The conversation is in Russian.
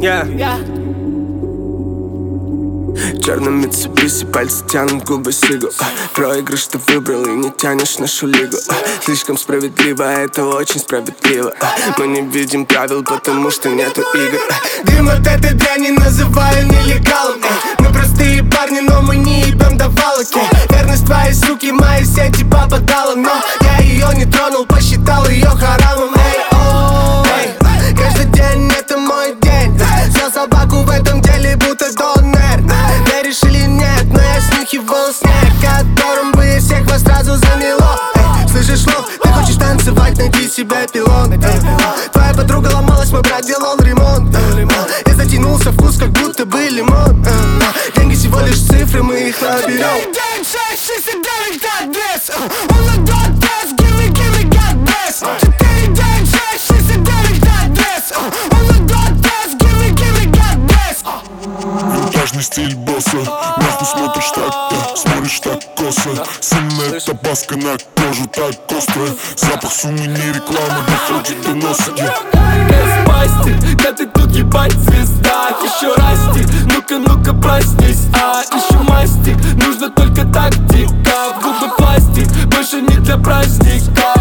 Черным Митсубиси, пальцы тянут губы сигу. Проигрыш ты выбрал и не тянешь нашу лигу. Слишком справедливо, это очень справедливо. Мы не видим правил, потому что нету игр. Дым от этой дряни называю нелегалом. Мы простые парни, но мы не ебем давалоки. Верность твоей суки, мои сети попадала, но я ее не тронул, посчитал ее харамом. Каждый день это мой день. Взял собаку в этом деле, будто донер. Веришь или нет, но я снюхивал снег, которым бы всех вас сразу замело. Слышишь, лох, ты хочешь танцевать, найди себе пилон. Твоя подруга ломалась, мой брат делал ремонт. Я затянулся, вкус как будто бы лимон. Деньги всего лишь цифры, мы их наберем. Винтажный стиль босса, нахуй смотришь так, смотришь так косо. Сильная табаска на кожу так острая. Запах суммы, не реклама, доходит до носа. Спасти, да ты тут ебать звезда. Еще расти, ну-ка проснись. Ищу мастик, нужно только тактика. В губы пластик, больше не для праздника.